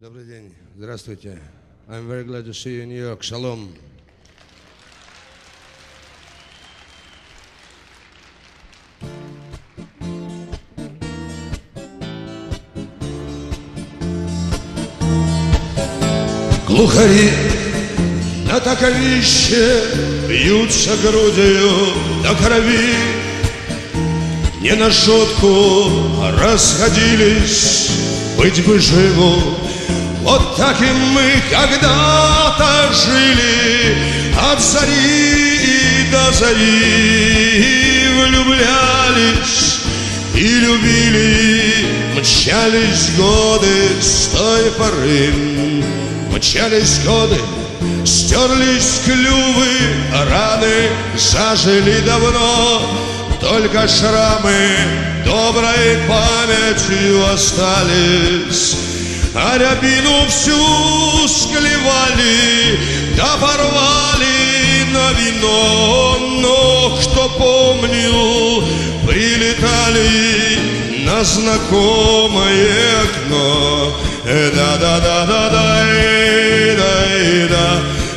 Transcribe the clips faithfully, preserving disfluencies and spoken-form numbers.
Добрый день, здравствуйте. I'm very glad to see you in New York. Shalom. Глухари на таковище бьются грудью до крови. Не на шутку расходились, быть бы живу. Вот так и мы когда-то жили, от зари до зари, влюблялись и любили. Мчались годы с той поры, мчались годы, стерлись клювы, раны зажили давно, только шрамы доброй памятью остались. А рябину всю склевали, да порвали на вино. Но кто помнил, прилетали на знакомое окно. Да-да-да-да-да-да-да,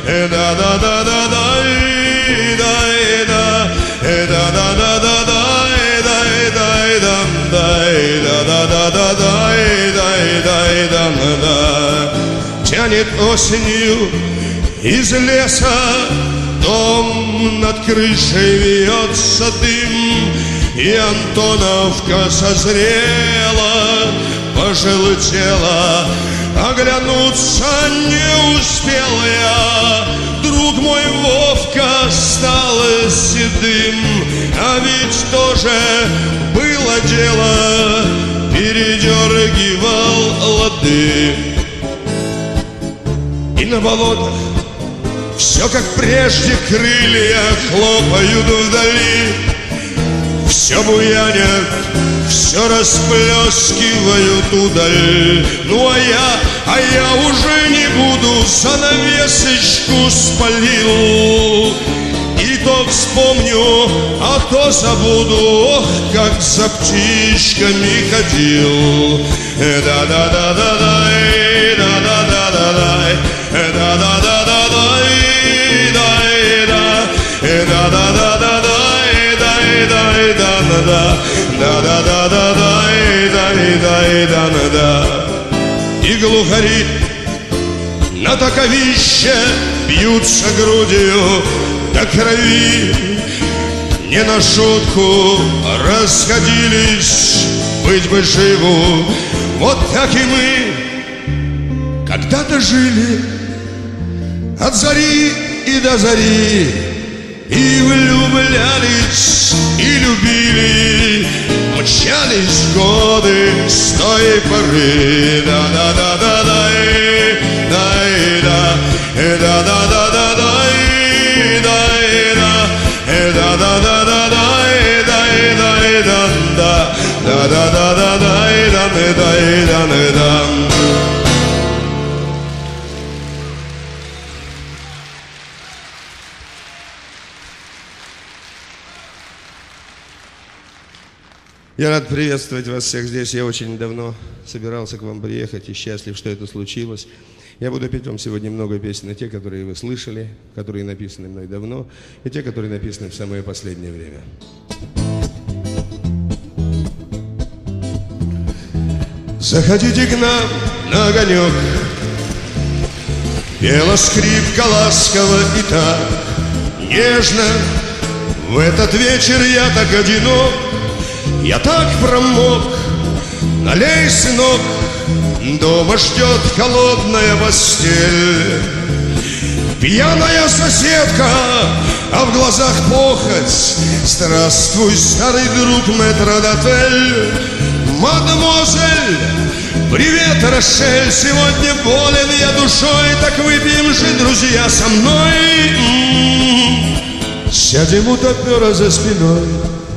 да-да-да-да-да-да-да, да-да-да-да-да-да-да-да-да-да-да-да-да-да. Тянет осенью из леса, дом над крышей вьется дым, и Антоновка созрела, пожелтела. Оглянуться не успел я, друг мой Вовка стал седым. А ведь тоже было дело, передергивал лады. И на болотах все как прежде, крылья хлопают вдали. Все буянят, все расплескивают удаль. Ну а я, а я уже не буду, занавесочку спалил. И то вспомню, а то забуду, ох, как за птичками ходил. Да-да-да-да-да, да-да-да-да-да, да-да-да-да-да, да-да-да-да-да, да-да-да-да-да-да-да-да-да-да-да-да. И глухари на таковище бьются грудью до крови. Не на шутку расходились, быть бы живу. Вот так и мы когда-то жили, от зари и до зари, и влюблялись, и любили. Мчались годы с той поры. Да-да-да-да-да, да-да, да-да-да-да-да, да-да-да-да-да, да-да-да-да-да. Я рад приветствовать вас всех здесь. Я очень давно собирался к вам приехать и счастлив, что это случилось. Я буду петь вам сегодня много песен, и те, которые вы слышали, которые написаны мной давно, и те, которые написаны в самое последнее время. Заходите к нам на огонек, пела скрипка ласково и так нежно. В этот вечер я так одинок, я так промок. Налей, сынок, дома ждет холодная постель. Пьяная соседка, а в глазах похоть. Здравствуй, старый друг, метрдотель. Мадемуазель, привет, Рошель. Сегодня болен я душой, так выпьем же, друзья, со мной. М-м-м. Сядем у топера за спиной.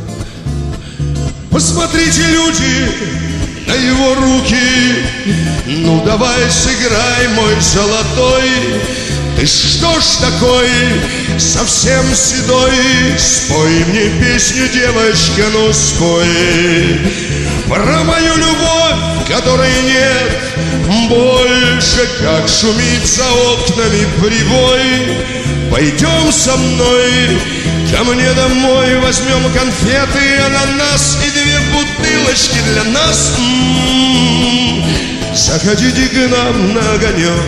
Посмотрите, люди, на его руки. Ну давай сыграй, мой золотой. Ты что ж такой, совсем седой? Спой мне песню, девочка, ну спой. Про мою любовь, которой нет, боль больше, как шумит за окнами прибой. Пойдем со мной ко мне домой, возьмем конфеты, ананас и две бутылочки для нас. М-м-м. Заходите к нам на огонек.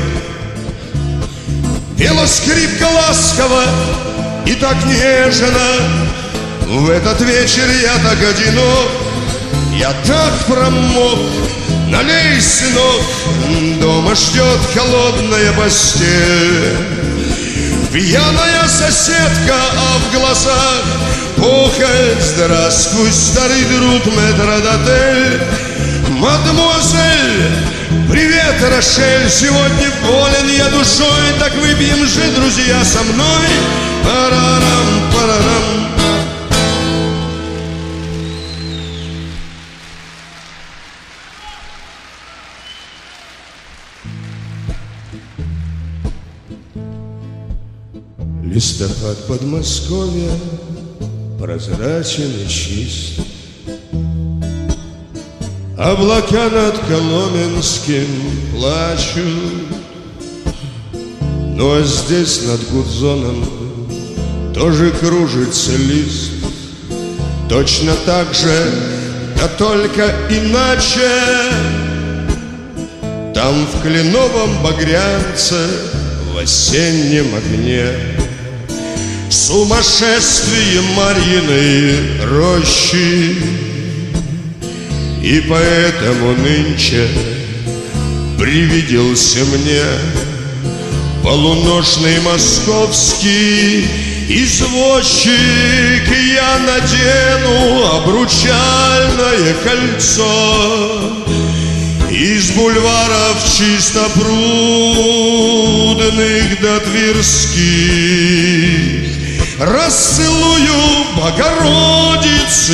Пела скрипка ласково и так нежно. В этот вечер я так одинок, я так промок. Налей, сынок, дома ждет холодная постель. Пьяная соседка, а в глазах похоть. Здравствуй, старый друг, метрдотель. Мадемуазель, привет, Рошель. Сегодня болен я душой, так выпьем же, друзья, со мной. Парарам, парарам. Листопад Подмосковья прозрачен и чист. Облака над Коломенским плачут, но здесь над Гудзоном тоже кружится лист. Точно так же, да только иначе. Там в кленовом багрянце, в осеннем огне, сумасшествие Марьиной рощи. И поэтому нынче привиделся мне полуношный московский извозчик. Я надену обручальное кольцо из бульваров чистопрудных до Тверских. Расцелую Богородицы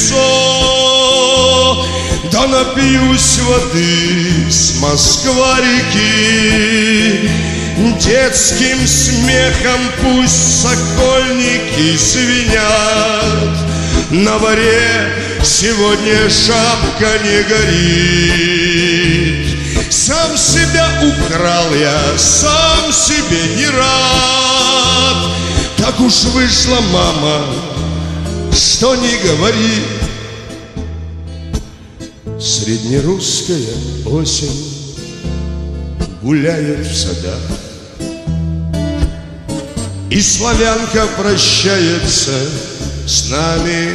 лицо, да напьюсь воды с Москва-реки. Детским смехом пусть сокольники звенят. На воре сегодня шапка не горит. Сам себя украл я, сам себе не рад. Так уж вышла, мама, что ни говори. Среднерусская осень гуляет в садах, и славянка прощается с нами.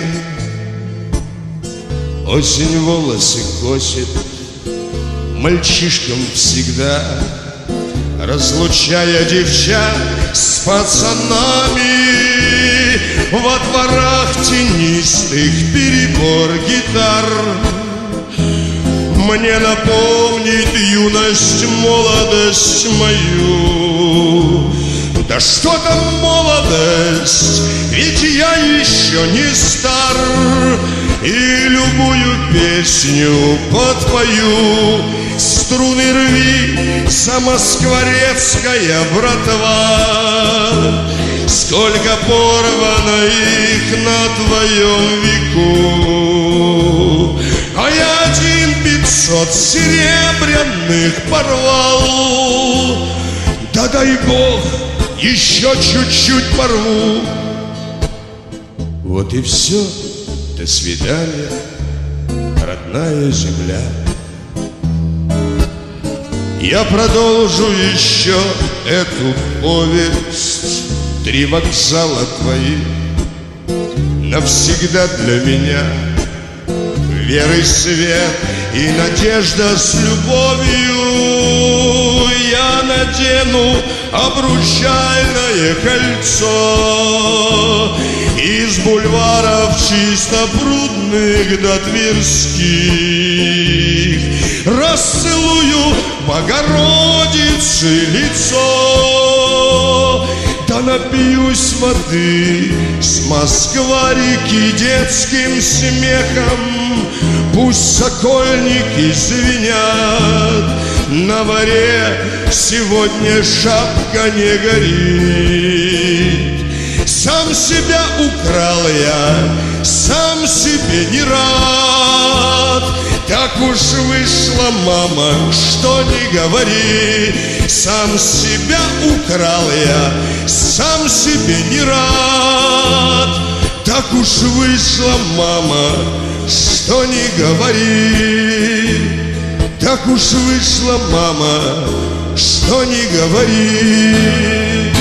Осень волосы косит мальчишкам всегда, разлучая девчат с пацанами. Во дворах тенистых перебор гитар мне напомнит юность, молодость мою. Да что там молодость, ведь я еще не стар. И любую песню подпою. Струны рви, замоскворецкая братва. Сколько порвано их на твоем веку, а я один пятьсот серебряных порвал. Да дай Бог, еще чуть-чуть порву. Вот и все, до свидания, родная земля. Я продолжу еще эту повесть. Три вокзала твои навсегда для меня. Вера и свет и надежда с любовью. Я надену обручальное кольцо из бульваров чистопрудных до Тверских. Расцелую Богородицы лицо, да напьюсь воды с Москва-реки. Детским смехом пусть сокольники звенят. На воре сегодня шапка не горит. Сам себя украл я, сам себе не рад. Так уж вышла, мама, что не говори. Сам себя украл я, сам себе не рад. Так уж вышла, мама, что не говори. Так уж вышла, мама, что не говори.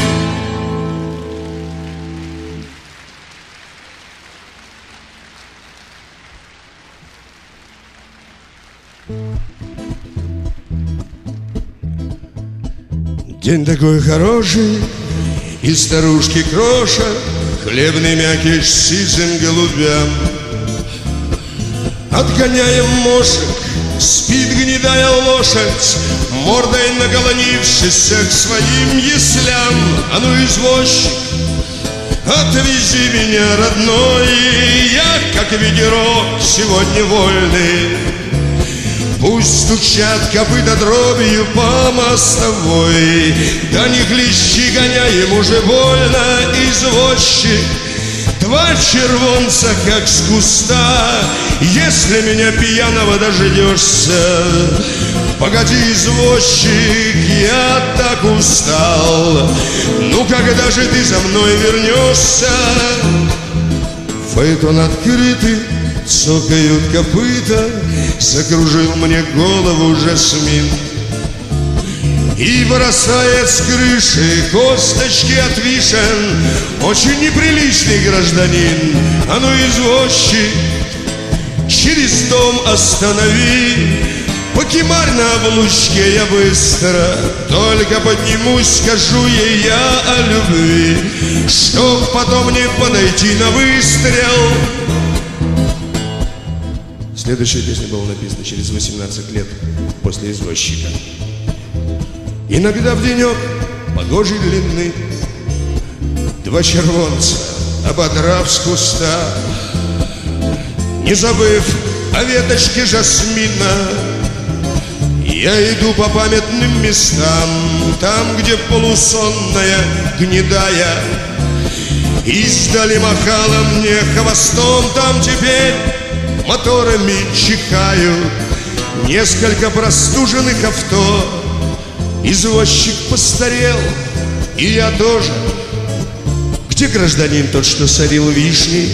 День такой хороший, и старушки кроша хлебный мякиш сизым голубям. Отгоняем мошек, спит гнедая лошадь, мордой наголонившись к своим яслям. А ну, извозчик, отвези меня, родной, я, как ветерок, сегодня вольный. Пусть стучат копыта дробью по мостовой, да не хлещи, гоняем, уже больно, извозчик. Два червонца, как с куста, если меня пьяного дождешься. Погоди, извозчик, я так устал, ну когда же ты за мной вернешься? Фаэтон открытый, цокают копыта, закружил мне голову жасмин. И бросает с крыши косточки от вишен очень неприличный гражданин. А ну, извозчик, через дом останови, покемарь на облучке я быстро, только поднимусь, скажу ей я о любви, чтоб потом не подойти на выстрел. Следующая песня была написана через восемнадцать лет после «Извозчика». Иногда в денек погожий длинный два червонца, ободрав с куста, не забыв о веточке жасмина, я иду по памятным местам, там, где полусонная гнедая издали махала мне хвостом. Там теперь моторами чихают несколько простуженных авто. Извозчик постарел, и я тоже. Где гражданин тот, что сорил вишни,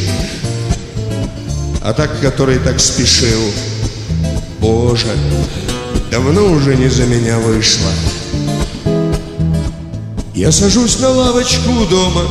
а так, который так спешил? Боже, давно уже не за меня вышла. Я сажусь на лавочку у дома,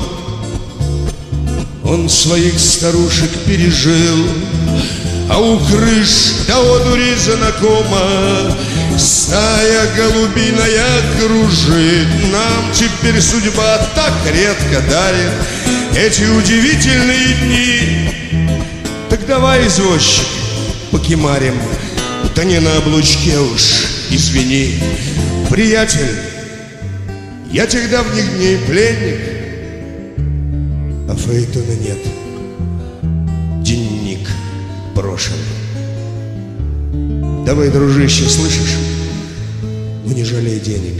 он своих старушек пережил, а у крыш до одури знакома стая голубиная кружит. Нам теперь судьба так редко дарит эти удивительные дни. Так давай, извозчик, покемарим, да не на облучке уж, извини. Приятель, я тех давних дней пленник, а фаэтона нет, денник брошен. Давай, дружище, слышишь? Ну не жалей денег.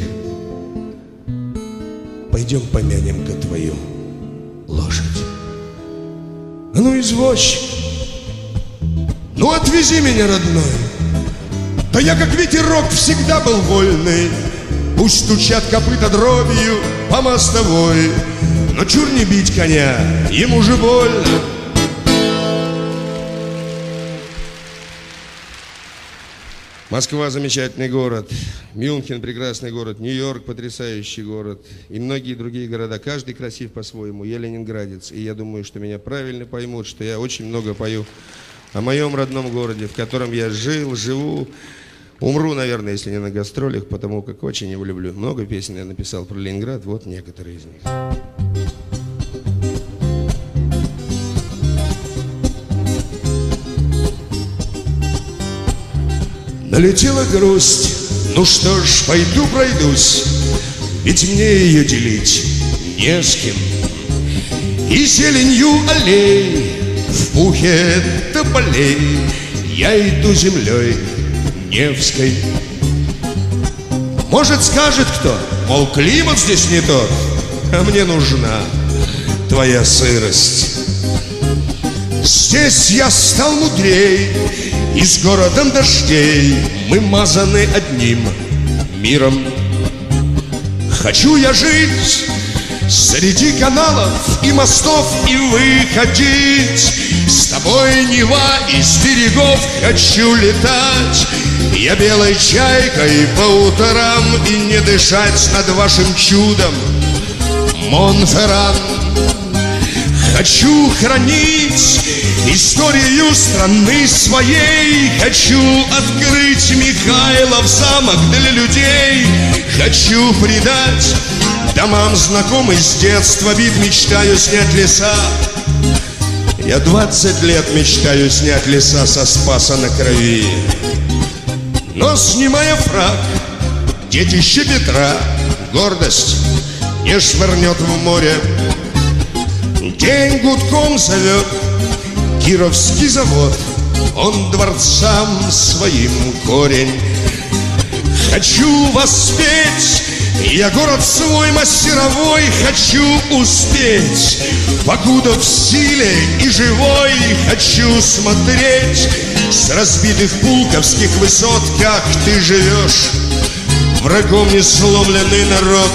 Пойдем помянем-ка твою лошадь. А ну, извозчик, ну отвези меня, родной. Да я, как ветерок, всегда был вольный. Пусть стучат копыта дробью по мостовой, но чур не бить коня, ему же больно. Москва – замечательный город, Мюнхен – прекрасный город, Нью-Йорк – потрясающий город и многие другие города. Каждый красив по-своему. Я ленинградец, и я думаю, что меня правильно поймут, что я очень много пою о моем родном городе, в котором я жил, живу. Умру, наверное, если не на гастролях, потому как очень его люблю. Много песен я написал про Ленинград, вот некоторые из них. Налетела грусть, ну что ж, пойду пройдусь, ведь мне ее делить не с кем. И зеленью аллей, в пухе тополей я иду землей Невской. Может, скажет кто, мол, климат здесь не тот, а мне нужна твоя сырость. Здесь я стал мудрей, И с городом дождей мы мазаны одним миром. Хочу я жить среди каналов и мостов и выходить. С тобой, Нева, из берегов хочу летать. Я белой чайкой по утрам и не дышать над вашим чудом, Монферран. Хочу хранить историю страны своей. Хочу открыть Михайлов замок для людей. Хочу придать домам знакомый с детства вид. Мечтаю снять леса. Я двадцать лет мечтаю снять леса со Спаса на Крови. Но, снимая фрак, детище Петра гордость не швырнет в море. День гудком зовет Кировский завод, он дворцам своим корень. Хочу воспеть я город свой мастеровой. Хочу успеть, покуда в силе и живой. Хочу смотреть с разбитых пулковских высот, как ты живешь, врагом не сломленный народ.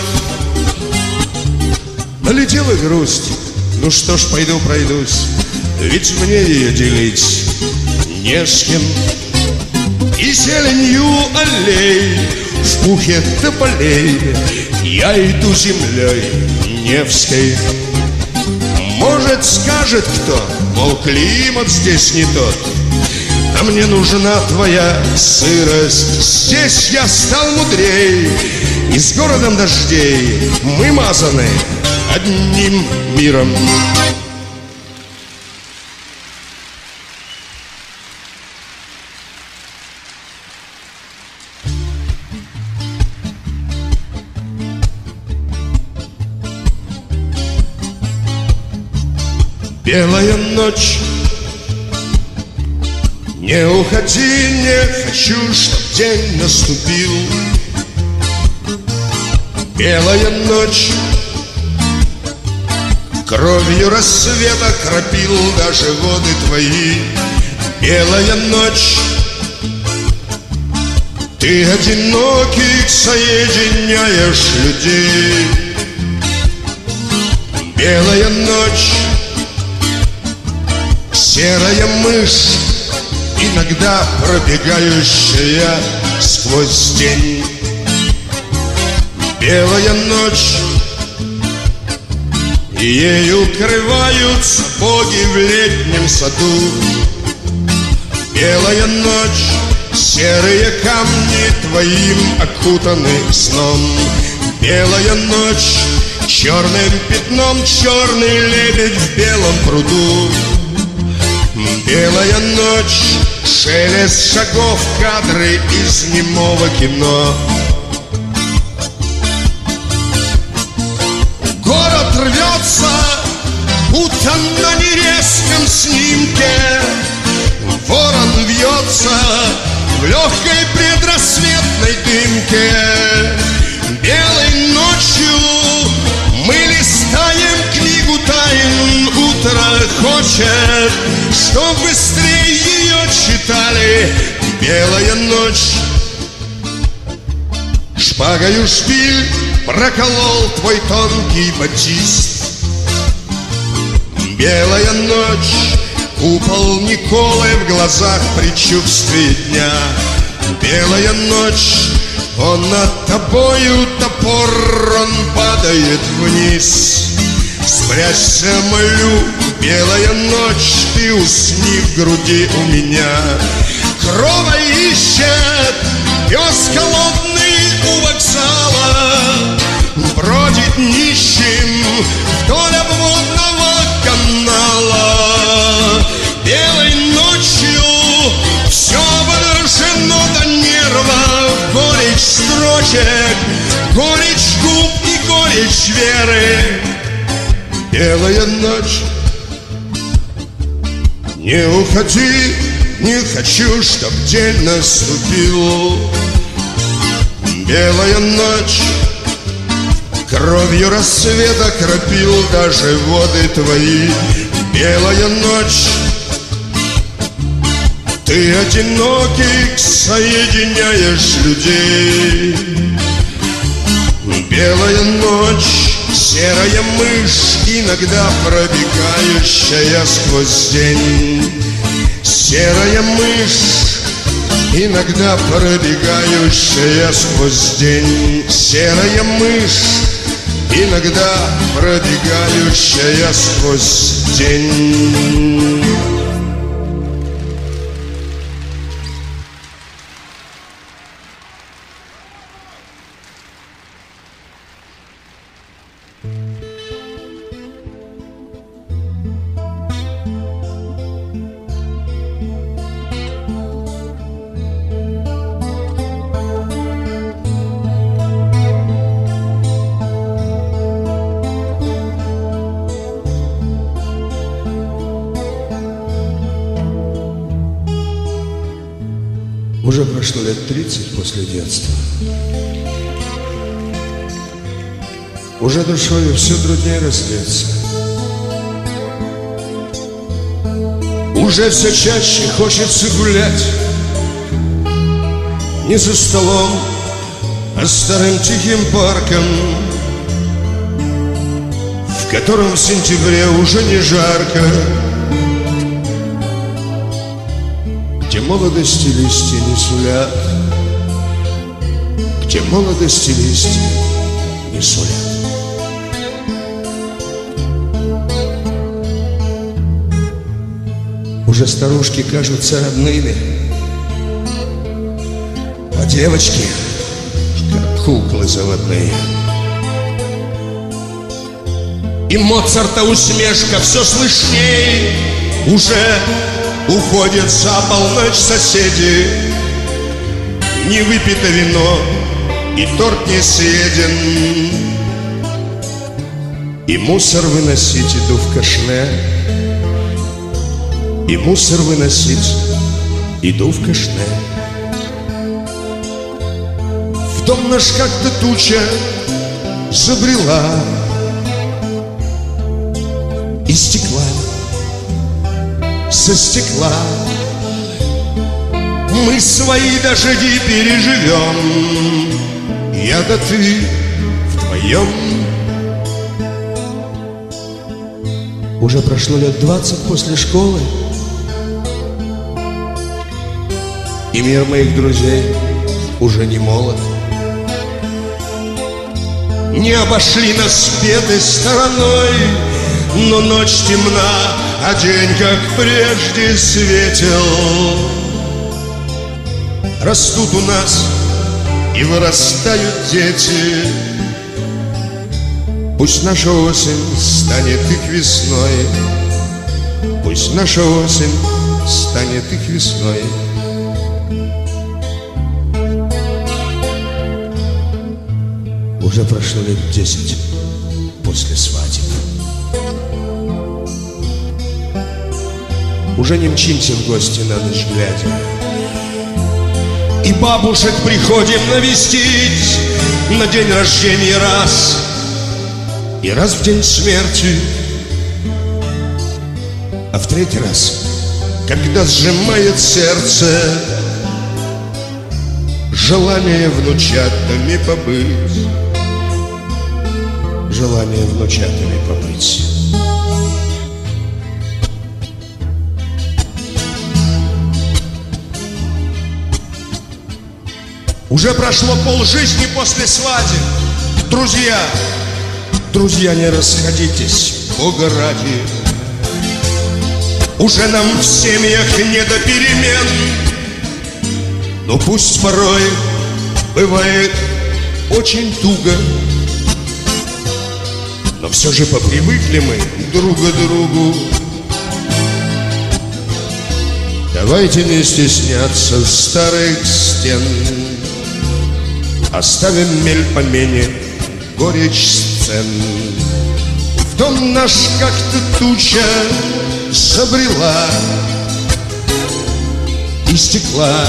Налетела грусть, ну что ж, пойду пройдусь, ведь мне ее делить не с кем. И зеленью аллей в пухе тополей я иду землей Невской. Может, скажет кто, мол, климат здесь не тот, а мне нужна твоя сырость. Здесь я стал мудрей, и с городом дождей мы мазаны одним миром. Белая ночь, не уходи, не хочу, чтоб день наступил. Белая ночь, кровью рассвета кропил даже воды твои. Белая ночь, ты одиноких соединяешь людей. Белая ночь, серая мышь, иногда пробегающая сквозь день. Белая ночь, и ей укрываются боги в летнем саду. Белая ночь, серые камни твоим окутаны сном. Белая ночь, черным пятном черный лебедь в белом пруду. Белая ночь, шелест шагов, кадры из немого кино. Город рвется, будто на нерезком снимке. Ворон вьется в легкой предрассветной дымке. Белой ночью мы листаем книгу тайн. Утро хочет, чтоб быстрее ее читали. Белая ночь, шпагою шпиль проколол твой тонкий батист. Белая ночь, купол Николы в глазах предчувствие дня. Белая ночь, он над тобою топор, он падает вниз. Спрячься, молю, белая ночь, ты усни в груди у меня. Крова ищет пес голодный у вокзала, бродит нищим вдоль обводного канала. Белой ночью все обнажено до нервов, горечь строчек, горечь губ и горечь веры. Белая ночь, не уходи, не хочу, чтоб день наступил. Белая ночь, кровью рассвета кропил даже воды твои. Белая ночь, Ты одинокий, соединяешь людей. Белая ночь, серая мышь, иногда пробегающая сквозь день. Серая мышь, иногда пробегающая сквозь день. Серая мышь, иногда пробегающая сквозь день. Уже прошло лет тридцать после детства. Уже душою все труднее раздеться. Уже все чаще хочется гулять не за столом, а старым тихим парком, в котором в сентябре уже не жарко, где молодости листья не сулят, где молодости листья не сулят. Уже старушки кажутся родными, а девочки как куклы заводные. И Моцарта усмешка все слышней. Уже уходят за полночь соседи. Не выпито вино, и торт не съеден. И мусор выносить иду в кашне. И мусор выносить иду в кашне. В дом наш как-то туча забрела из стекла, со стекла. Мы свои дожди переживем, я да ты вдвоем. Уже прошло лет двадцать после школы, и мир моих друзей уже не молод. Не обошли нас беды стороной, но ночь темна, а день, как прежде, светел. Растут у нас и вырастают дети. Пусть наша осень станет их весной. Пусть наша осень станет их весной. Уже прошло лет десять после свадеб. Уже не мчимся в гости на ночь глядя. И бабушек приходим навестить на день рождения раз, и раз в день смерти. А в третий раз, когда сжимает сердце желание внучатами побыть, желание внучатами побыть. Уже прошло полжизни после свадеб. Друзья, друзья, не расходитесь, Бога ради. Уже нам в семьях не до перемен. Но пусть порой бывает очень туго, но все же попривыкли мы друг к другу. Давайте не стесняться старых стен. Оставим мель помене, горечь сцен. В дом наш как-то туча забрела и стекла,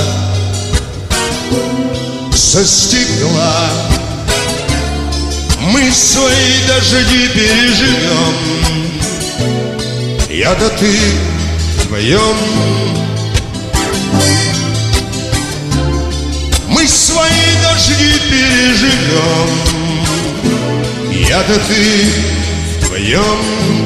со стекла. Мы свои дожди переживем, я да ты вдвоем. мы свои дожди переживем. Я-то ты вдвоем.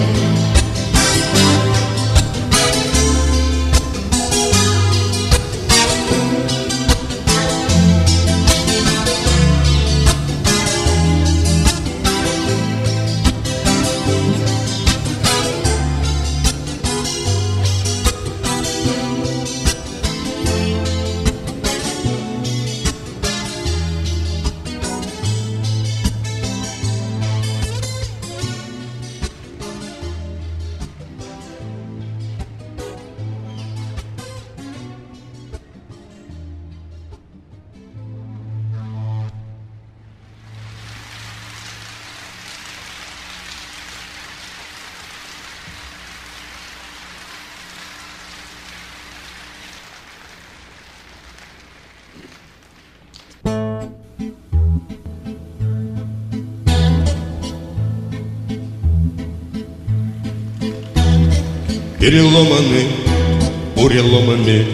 Переломаны буреломами,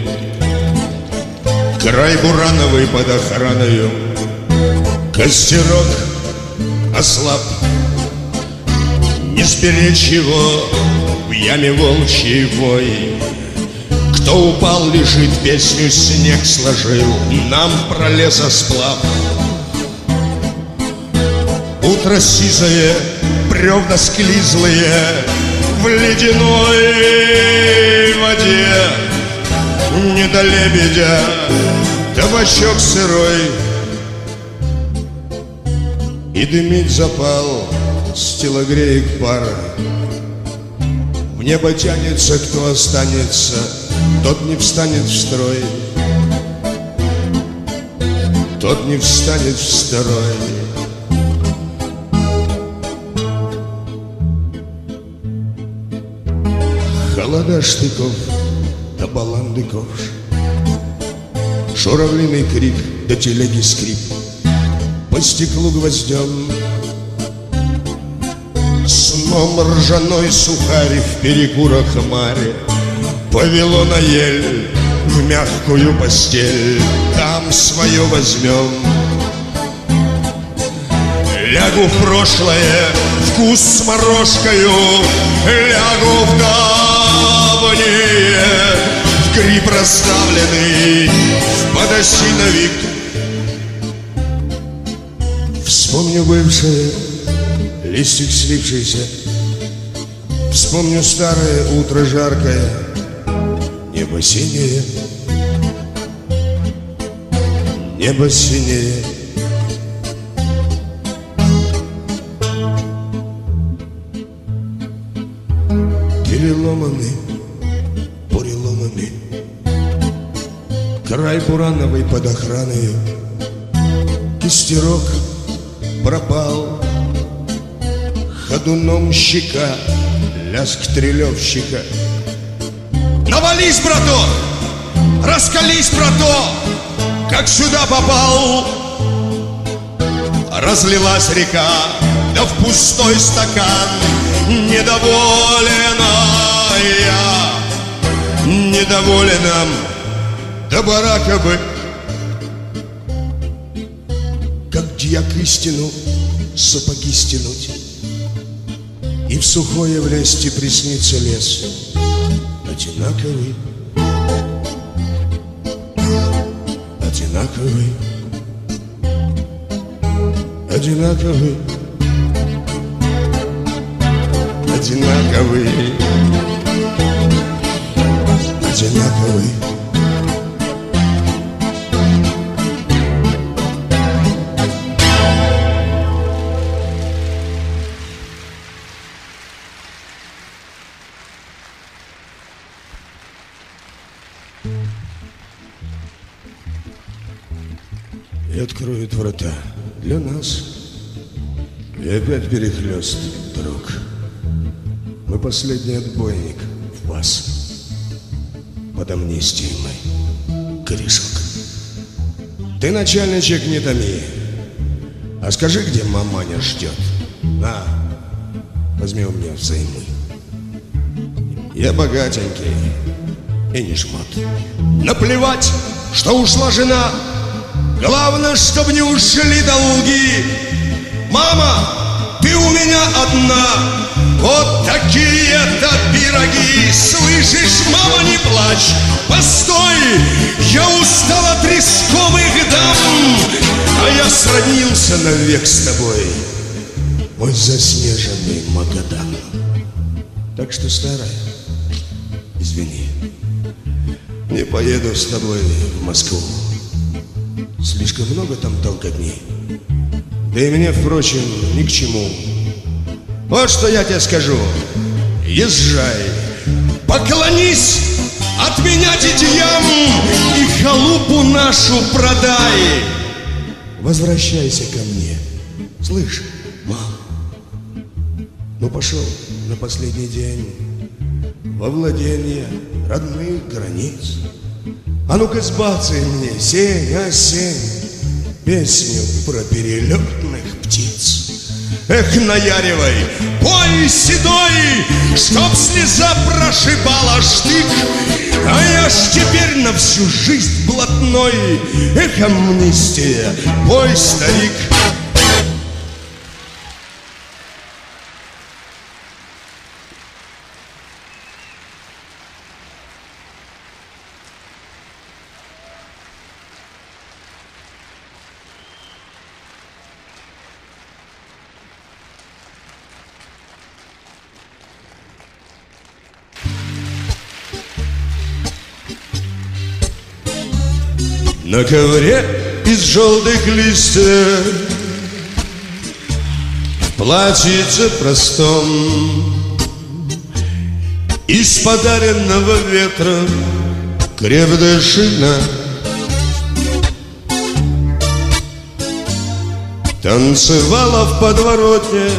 край бурановый под охраною, костерок ослаб, не сберечь его в яме волчьей вой. Кто упал, лежит, песню снег сложил, нам про лесосплав. Утро сизое, бревна склизлые в ледяной воде, не до лебедя, табачок сырой, и дымить запал с телогреек пара. В небо тянется, кто останется, тот не встанет в строй, тот не встанет в строй. Холода штыков да баланды ковш, журавлиный крик да телеги скрип, по стеклу гвоздем сном ржаной сухарь в перекурах маре. Повело на ель в мягкую постель, там свое возьмем. Лягу в прошлое, вкус с морожкою, лягу в давнее, в гриб расставленный, в подосиновик. Вспомню бывшее, листик слипшийся, вспомню старое утро жаркое, небо синее, небо синее. Переломаны буреломами, край бурановый под охраною, кистерок пропал, ходуном щека, лязг трелевщика. Навались, браток, раскались, браток, как сюда попал. Разлилась река, да в пустой стакан. Недоволен я, недоволенным, да барака бы, как дьяк истину сапоги стянуть и в сухое влезть и приснится лес одинаковый, одинаковый, одинаковый, одинаковый, одинаковый. И откроют врата для нас, и опять перехлёст, друг. Мы последний отбойник в вас. Под амнистией мы, корешок. Ты, начальничек, не томи, а скажи, где маманя ждет. На, возьми у меня взаймы. Я богатенький и не жмот. Наплевать, что ушла жена, Главное, чтоб не ушли долги. Мама, ты у меня одна. Вот такие-то пироги. Слышишь, мама, не плачь. Постой, я устал от рисковых дам. А я сроднился навек с тобой, мой заснеженный Магадан. Так что, старая, извини, не поеду с тобой в Москву. Слишком много там толкотни. Да и мне, впрочем, ни к чему. Вот что я тебе скажу. Езжай, поклонись от меня детям и халупу нашу продай. Возвращайся ко мне. Слышь, мам, ну пошел на последний день во владение родных границ. А ну-ка сбацай мне, сень, осень, песню про перелетных птиц. Эх, наяривай, пой седой, чтоб слеза прошибала штык. А я ж теперь на всю жизнь блатной. Эх, амнистия, пой, старик. На ковре из желтых листьев, в платьице простом, из подаренного ветра крепкая шина танцевала в подворотне.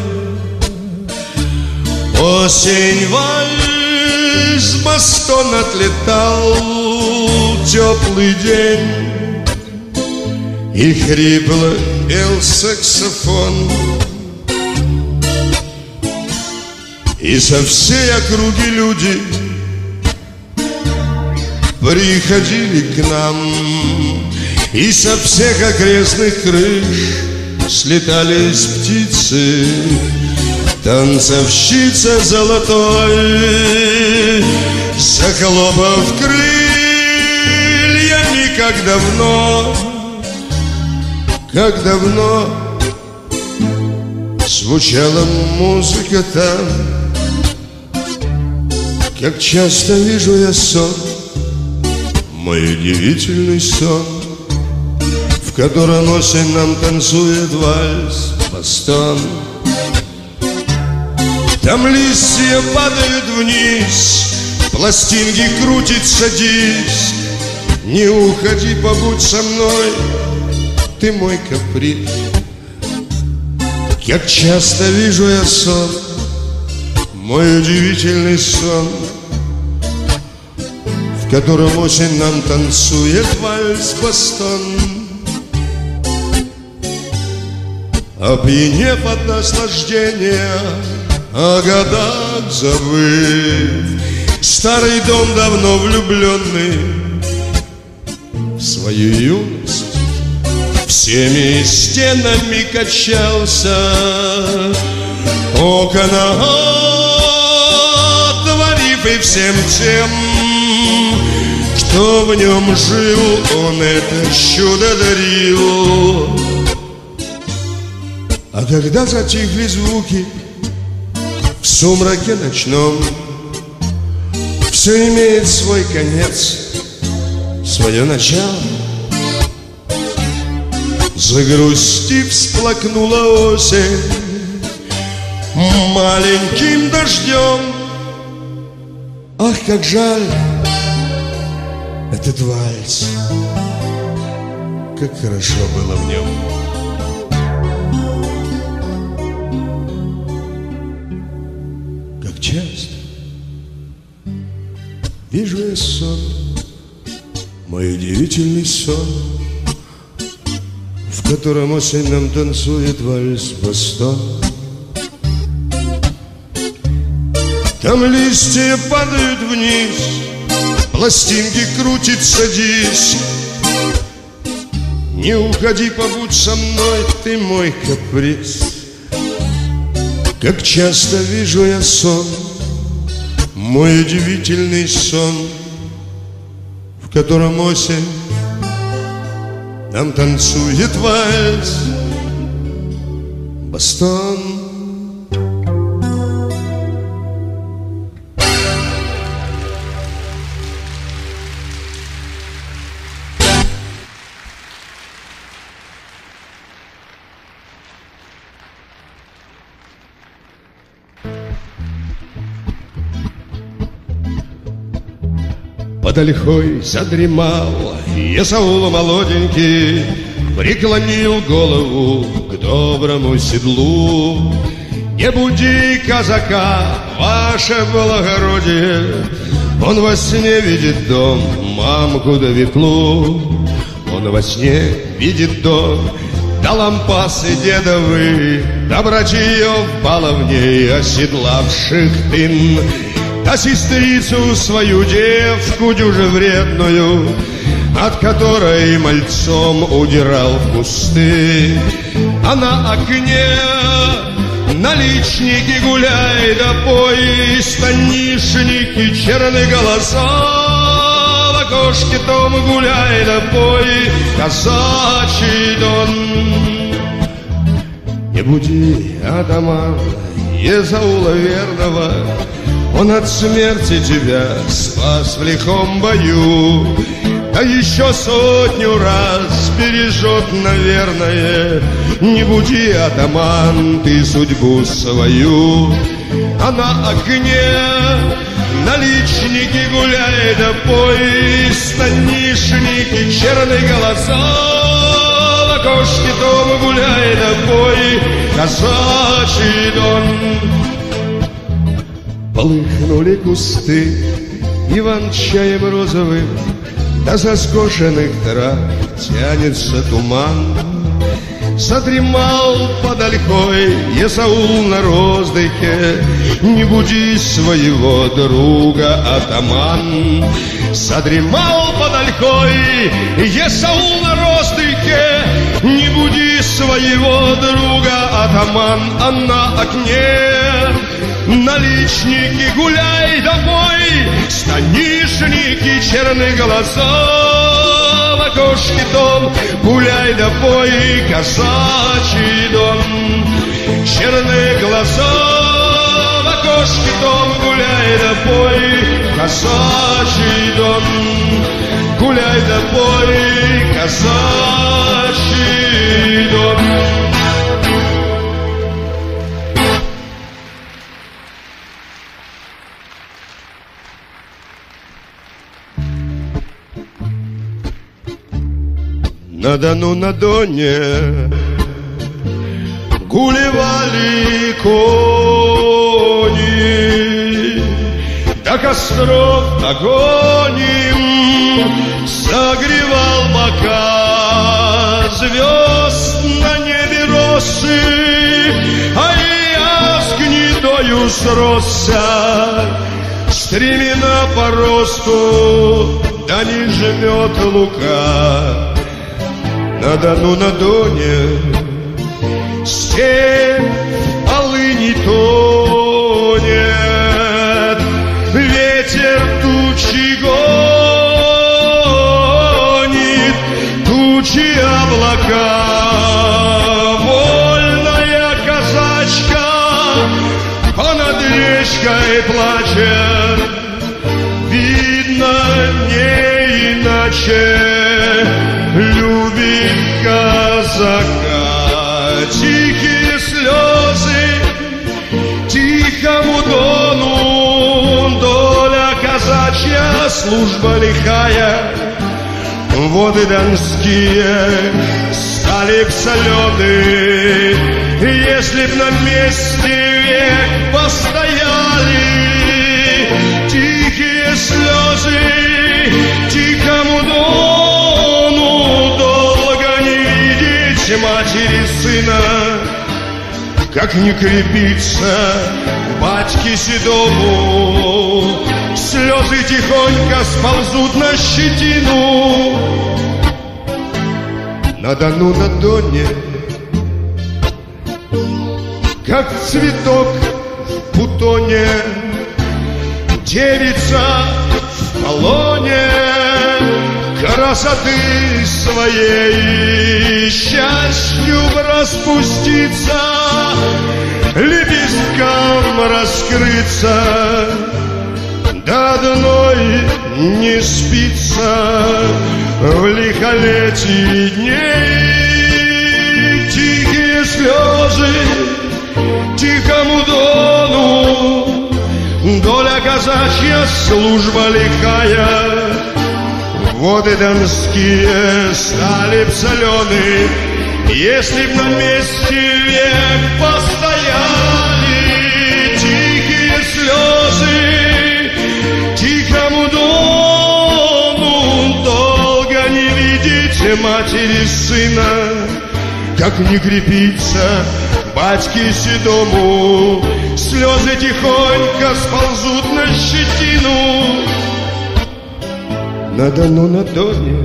Осень вальс, бастон отлетал, теплый день, и хрипло пел саксофон. И со всей округи люди приходили к нам, и со всех окрестных крыш слетались птицы. Танцовщица золотой, захлопав крыльями, как давно, как давно звучала музыка там. Как часто вижу я сон, мой удивительный сон, в котором осень нам танцует вальс, бастон. Там листья падают вниз, пластинки крутит, садись. Не уходи, побудь со мной, ты мой каприз. Как часто вижу я сон, мой удивительный сон, в котором осень нам танцует вальс, бастон. Опьянев от наслаждения, о годах забыв, старый дом давно влюбленный в свою юность всеми стенами качался. Окна отворив, и всем тем, кто в нем жил, он это чудо дарил. А когда затихли звуки в сумраке ночном, все имеет свой конец, свое начало. Загрустив, всплакнула осень маленьким дождем. Ах, как жаль этот вальс, как хорошо было в нем. Как часто вижу я сон, мой удивительный сон, в котором осень нам танцует вальс, бастон. Там листья падают вниз, пластинки крутит, садись. Не уходи, побудь со мной, ты мой каприз. Как часто вижу я сон, мой удивительный сон, в котором осень нам танцует вальс, Бостон. Под ольхой задремал Есаул молоденький, преклонил голову к доброму седлу. Не буди казака, ваше благородие, он во сне видит дом, мамку да ветлу. Он во сне видит дом, да лампасы дедовы, да братьев баловней, оседлавших тын, да сестрицу свою девку дюже вредную, от которой мальцом удирал в кусты. А на окне наличники гуляй да пой, станишники черные голоса, в окошке том гуляй да пой, казачий дон. Не буди атамана Есаула верного, он от смерти тебя спас в лихом бою, да еще сотню раз бережет, наверное. Не буди, атаман, ты судьбу свою. А на окне наличники гуляй да пой, станишники черные голоса, в окошке дома гуляй да пой, казачий дон. Полыхнули кусты иван-чаем розовым, да со скошенных трав тянется туман. Задремал под ольхой Есаул на роздыхе, не буди своего друга, атаман. Задремал под ольхой Есаул на роздыхе, не буди своего друга, атаман. А на окне наличники гуляй домой, станишники черные глаза, в окошке дом гуляй да пой, казачий дом. Черные глаза, в окошке дом гуляй да пой, казачий дом. Гуляй да пой, казачий дом. На Дону, на Доне гулевали кони, до костров огонем согревал бока, звезд на небе росы, а я с гнедою сросся, стремена по росту, да не жмет лука. На Дону, на Доне степь полыни тонет, ветер тучи гонит, тучи облака. Вольная казачка понад речкой плачет, видно не иначе любит казака. Тихие слезы тихому Дону, доля казачья, служба лихая. Воды донские стали б солены, если б на месте век постояли. Тихие слезы тихому Дону, долго не видеть матери сына, как не крепиться батьке седому. Слезы тихонько сползут на щетину. на Дону, на Доне, как цветок в бутоне, девица в полоне красоты своей, счастью распуститься, лепесткам раскрыться, до одной не спится в лихолетии дней. Тихие слезы тихому Дону, доля казачья, служба лихая. Воды донские стали б солены, если б на месте век постояли. Тихие слезы тихому Дону, долго не видите матери сына, как не крепится батьке седому, слезы тихонько сползут на щетину. На Дону, на Доне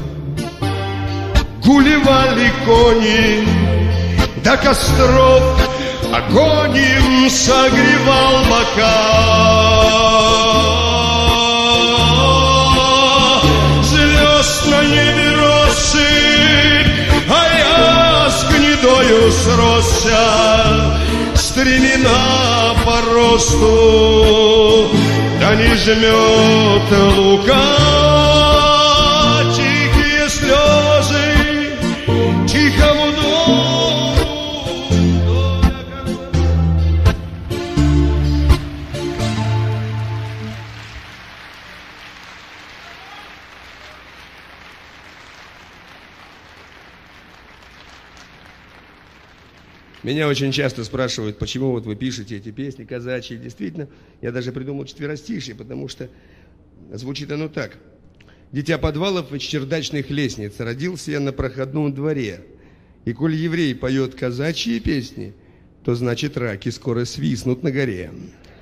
гулевали кони, до костров огонь им согревал бока. Звезд на небе россыпь, а я с гнедою сросся, стремена по росту, да не жмет лука. Тихие слезы тихому Дону. Меня очень часто спрашивают, почему вот вы пишете эти песни казачьи. Действительно, я даже придумал четверостишье, потому что звучит оно так. «Дитя подвалов и чердачных лестниц, родился я на проходном дворе. И коль еврей поет казачьи песни, то значит раки скоро свистнут на горе».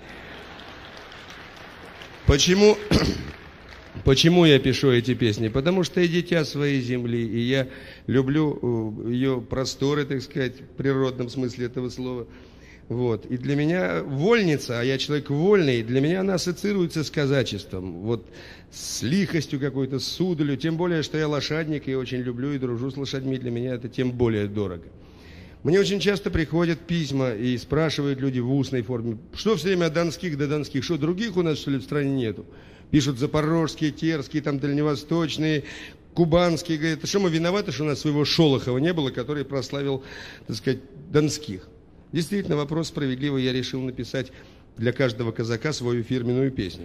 Почему, почему я пишу эти песни? Потому что я дитя своей земли, и я люблю ее просторы, так сказать, в природном смысле этого слова. Вот. И для меня вольница, а я человек вольный, для меня она ассоциируется с казачеством, вот, с лихостью какой-то, с удалью, тем более, что я лошадник и очень люблю и дружу с лошадьми, для меня это тем более дорого. Мне очень часто приходят письма и спрашивают люди в устной форме, что все время от донских до донских, что других у нас, что ли, в стране нету? Пишут запорожские, терские, там дальневосточные, кубанские, говорят, что мы виноваты, что у нас своего Шолохова не было, который прославил, так сказать, донских. Действительно, вопрос справедливый, я решил написать для каждого казака свою фирменную песню.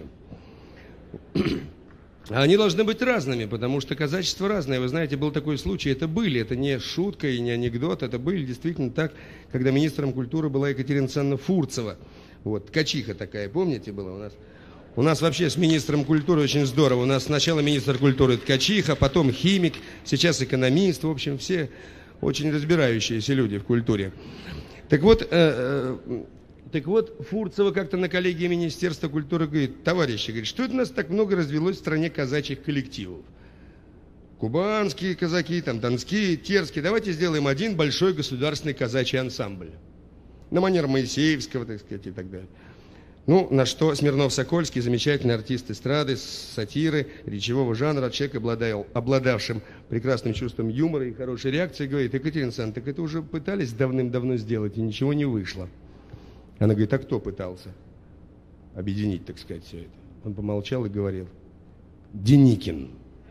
А они должны быть разными, потому что казачество разное. Вы знаете, был такой случай, это были, это не шутка и не анекдот, это были действительно так, когда министром культуры была Екатерина Александровна Фурцева. Вот, ткачиха такая, помните, была у нас? У нас вообще с министром культуры очень здорово. У нас сначала министр культуры ткачиха, потом химик, сейчас экономист, в общем, все очень разбирающиеся люди в культуре. Так вот, э, э, так вот, Фурцева как-то на коллегии Министерства культуры говорит, товарищи, говорит, что это у нас так много развелось в стране казачьих коллективов? Кубанские казаки, там, донские, терские, давайте сделаем один большой государственный казачий ансамбль. На манер Моисеевского, так сказать, и так далее. Ну, на что Смирнов-Сокольский, замечательный артист эстрады, сатиры, речевого жанра, человек, обладал, обладавшим прекрасным чувством юмора и хорошей реакцией, говорит, Екатерина Александровна, так это уже пытались давным-давно сделать, и ничего не вышло. Она говорит, а кто пытался объединить, так сказать, все это? Он помолчал и говорил, Деникин.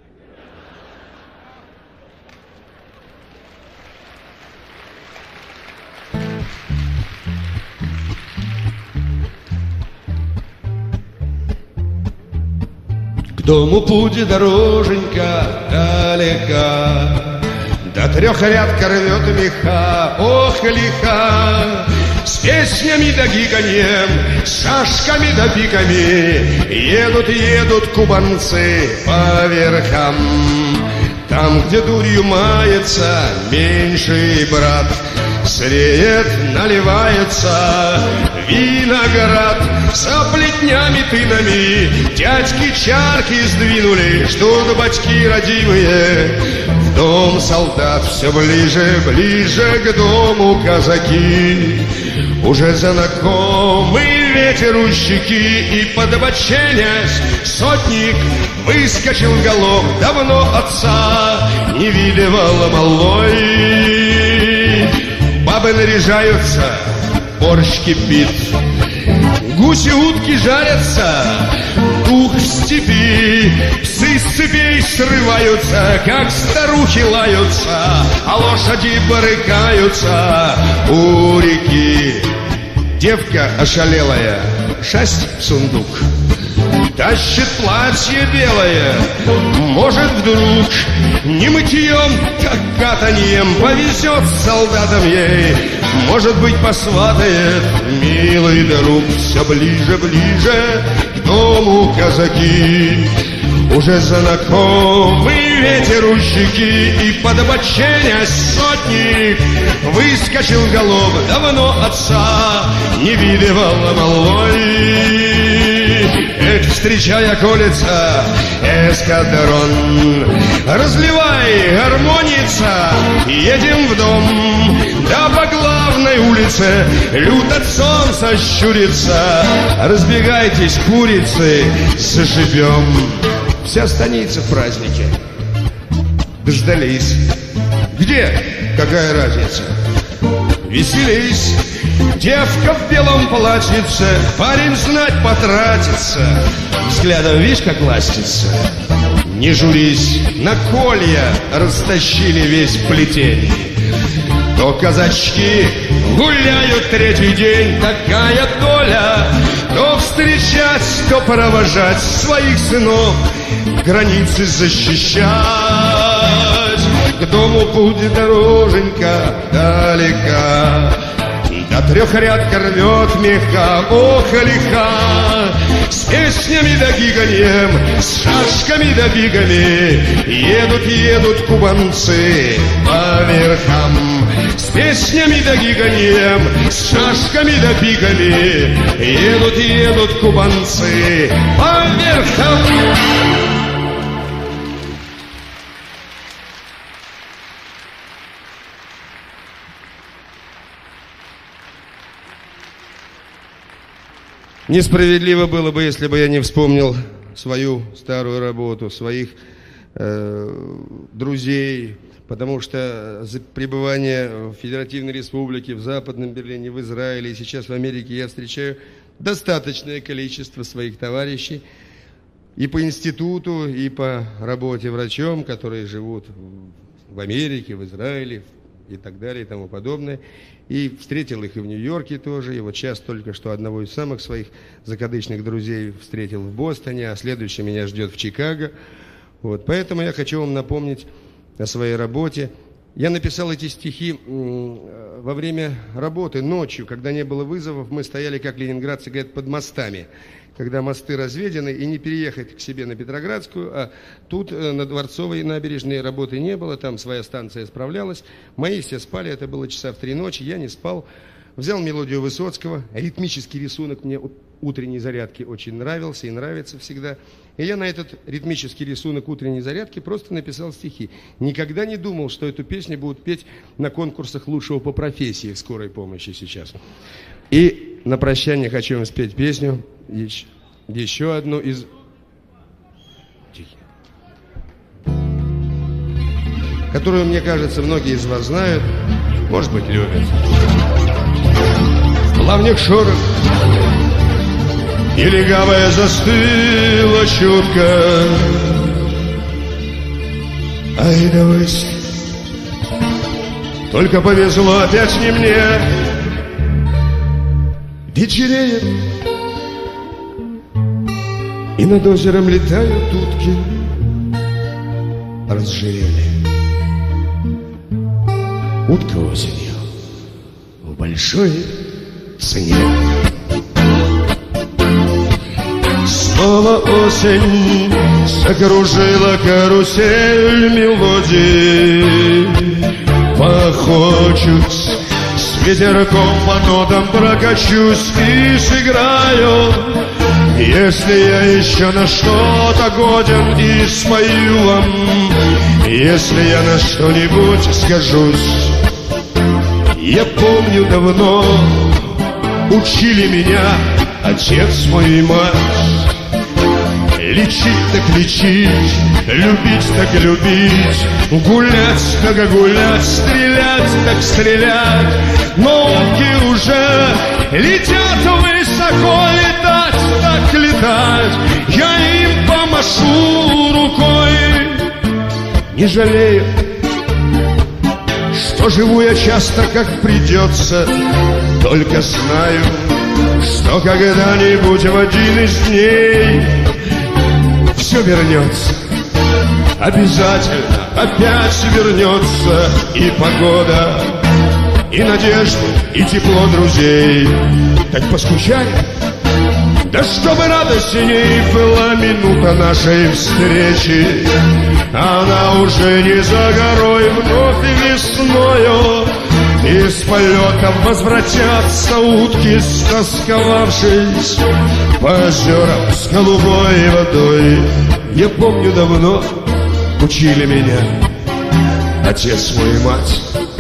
К дому путь дороженька далека, до трех рядка рвет меха, ох, лиха, с песнями да гиканьем, с шашками да пиками едут, едут кубанцы по верхам. Там, где дурью мается меньший брат, зреет, наливается виноград. За плетнями тынами дядьки чарки сдвинули, ждут батьки родимые в дом солдат все ближе, ближе к дому казаки. Уже знакомый ветер у щеки, и подбоченясь сотник выскочил в галоп. Давно отца не видывал малой. Бабы наряжаются, борщ кипит, гуси, утки жарятся, дух в степи. Псы с цепей срываются, как старухи лаются, а лошади барыкаются у реки. Девка ошалелая шасть в сундук, тащит платье белое. Может, вдруг не мытьем, как катаньем повезет солдатам ей. Может быть, посватает милый друг. Все ближе, ближе к дому казаки. Уже знакомый ветер у щеки, и подбоченясь сотник выскочил в галоп. Давно отца не видывал малой. Эх, встречая колется эскадрон, разливай, гармоница, едем в дом. Да по главной улице люд от солнца щурится. Разбегайтесь, курицы, зашибем. Вся станица в празднике. Дождались. Где? Какая разница? Веселись. Девка в белом платьице, парень знать потратится. Взглядом видишь, как ластится. Не журись, на колья растащили весь плетень. То казачки гуляют третий день, такая доля. То встречать, то провожать своих сынов, границы защищать. К дому путь дороженька далека, до трех ряд кормет меха, ох, лиха. С песнями да гиганьем, с шашками да бигами едут, едут кубанцы по верхам. С песнями да гиганьем, с шашками да бигами едут, едут кубанцы по верхам. Несправедливо было бы, если бы я не вспомнил свою старую работу, своих э, друзей, потому что за пребывание в Федеративной Республике, в Западном Берлине, в Израиле и сейчас в Америке я встречаю достаточное количество своих товарищей и по институту, и по работе врачом, которые живут в Америке, в Израиле и так далее и тому подобное. И встретил их и в Нью-Йорке тоже. И вот сейчас только что одного из самых своих закадычных друзей встретил в Бостоне, а следующий меня ждет в Чикаго. Вот. Поэтому я хочу вам напомнить о своей работе. Я написал эти стихи во время работы, ночью, когда не было вызовов. Мы стояли, как ленинградцы говорят, под мостами, когда мосты разведены, и не переехать к себе на Петроградскую, а тут на Дворцовой набережной работы не было, там своя станция справлялась. Мои все спали, это было часа в три ночи, я не спал. Взял мелодию Высоцкого, ритмический рисунок мне утренней зарядки очень нравился и нравится всегда. И я на этот ритмический рисунок утренней зарядки просто написал стихи. Никогда не думал, что эту песню будут петь на конкурсах лучшего по профессии в скорой помощи сейчас. И на прощание хочу вам спеть песню, еще, еще одну из... которую, мне кажется, многие из вас знают, может быть, любят. В плавнях шорох, и легавая застыла чутко. Ай да высь, только повезло опять не мне. Вечереет, и над озером летают утки. Разжирели. Утка осенью в большой цене. Снова осень закружила карусель мелодий. Похочусь, с ветерком по нотам прокачусь и сыграю Если я еще на что-то годен и спою вам, если я на что-нибудь скажусь. Я помню давно, учили меня отец мой и мать. Лечить так лечить, любить так любить, гулять так гулять, стрелять так стрелять. Но утки уже летят высоко, летать так летать. Я им помашу рукой, не жалею, что живу я часто как придется. Только знаю, что когда-нибудь в один из дней все вернется, обязательно опять вернется. И погода, и надежда, и тепло друзей. Так поскучай, да чтобы радостней была минута нашей встречи. Она уже не за горой, вновь весною из полетов возвратятся утки, стосковавшись по озерам с голубой водой. Я помню давно, учили меня отец мой и мать.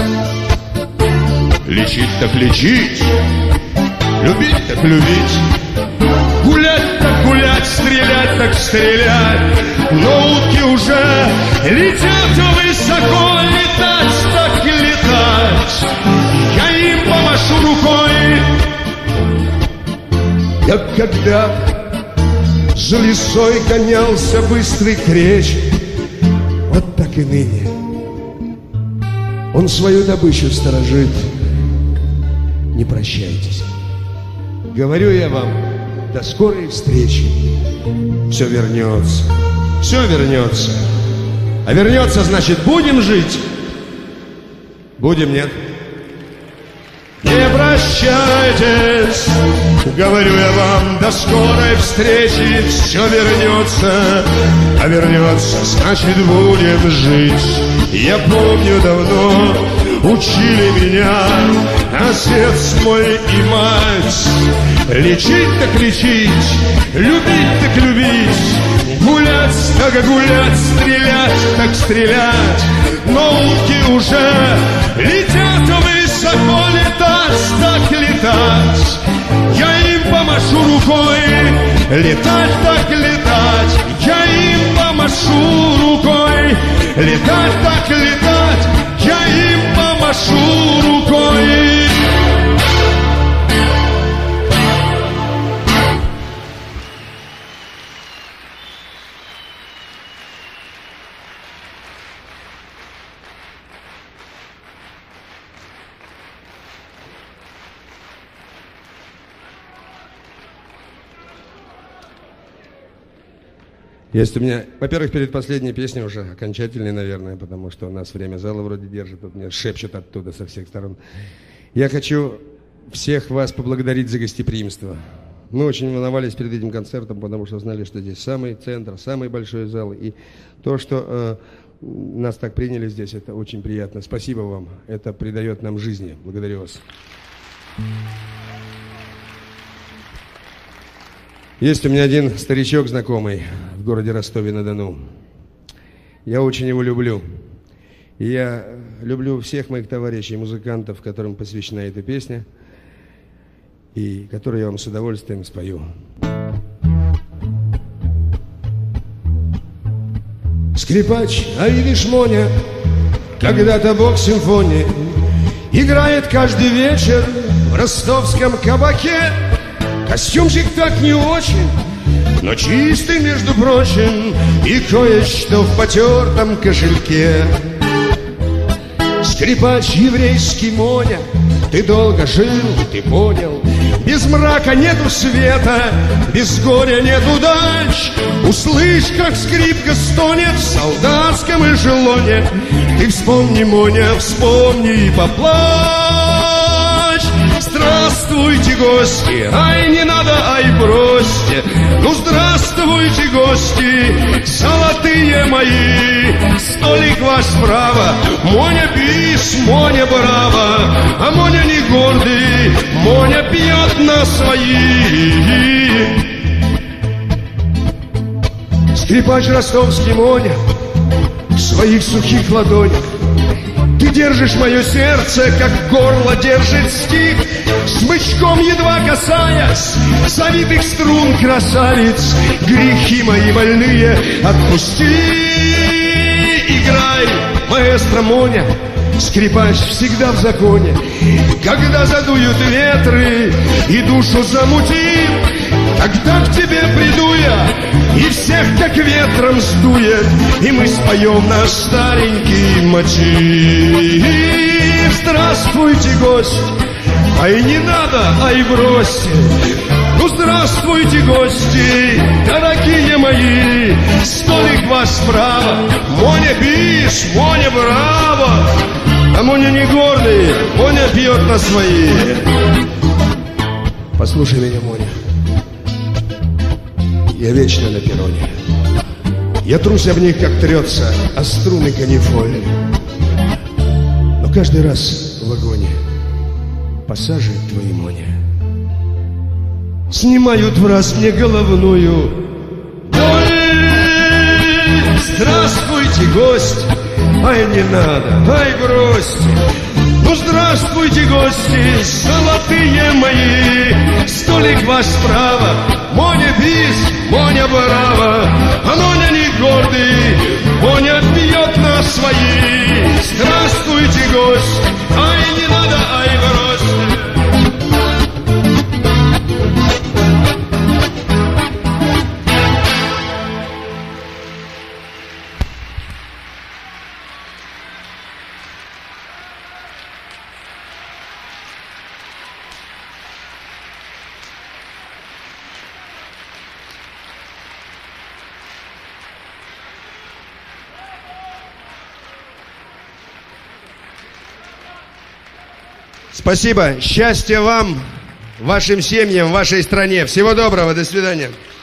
Лечить так лечить, любить так любить, гулять так гулять, стрелять так стрелять. Но утки уже летят высоко, летать так летать. Я им помашу рукой. Я когда за лесой гонялся быстрый креч, вот так и ныне он свою добычу сторожит. Не прощайтесь, говорю я вам, до скорой встречи. Все вернется, все вернется. А вернется, значит, будем жить. Будем, нет? Не прощайтесь, говорю я вам, до скорой встречи. Все вернется, а вернется, значит, будем жить. Я помню давно, учили меня отец мой и мать. Лечить так лечить, любить так любить, гулять так гулять, стрелять так стрелять. Но утки уже летят высоко, летать так летать. Я им помашу рукой, летать так летать. Я им помашу рукой, летать так летать. Я им помашу рукой. Есть у меня, во-первых, перед последней песней уже окончательной, наверное, потому что у нас время зала вроде держит, тут мне шепчут оттуда со всех сторон. Я хочу всех вас поблагодарить за гостеприимство. Мы очень волновались перед этим концертом, потому что знали, что здесь самый центр, самый большой зал. И то, что э, нас так приняли здесь, это очень приятно. Спасибо вам, это придает нам жизни. Благодарю вас. Есть у меня один старичок знакомый в городе Ростове-на-Дону. Я очень его люблю. И я люблю всех моих товарищей, музыкантов, которым посвящена эта песня, и которую я вам с удовольствием спою. Скрипач Аиды Шмоня, когда-то бог симфонии, играет каждый вечер в ростовском кабаке. Костюмчик так не очень, но чистый, между прочим, и кое-что в потертом кошельке. Скрипач еврейский Моня, ты долго жил, ты понял, без мрака нету света, без горя нет удач. Услышь, как скрипка стонет в солдатском эшелоне. Ты вспомни, Моня, вспомни и поплачь. Здравствуйте, гости, ай, не надо, ай, бросьте. Ну, здравствуйте, гости, золотые мои. Столик ваш справа, Моня бис, Моня браво. А Моня не гордый, Моня пьет на свои. Скрипач ростовский Моня в своих сухих ладонях. Ты держишь мое сердце, как горло держит стих, смычком едва касаясь завитых струн, красавиц. Грехи мои больные отпусти, играй, маэстро Моня. Скрипач всегда в законе. Когда задуют ветры и душу замутит, тогда к тебе приду я, и всех как ветром сдует, и мы споем наш старенький мотив. Здравствуйте, гость, ай не надо, ай бросьте. Ну здравствуйте, гости, дорогие мои, столик ваш справа. Моня бишь, Моня браво. А Моня не гордый, Моня пьет на свои. Послушай меня, Моня, я вечно на перроне. Я трусь об них, как трется о струны канифоль. Но каждый раз в вагоне пассажи твои, Моня, снимают в раз мне головную боль. Здравствуйте, гость, ай не надо, ай бросьте. Ну здравствуйте, гости, золотые мои, столик ваш справа. Моня бис, Моня браво, а Моня не гордый, Моня бьет на свои. Здравствуйте, гость, ай не надо, ай бросьте. Спасибо. Счастья вам, вашим семьям, вашей стране. Всего доброго. До свидания.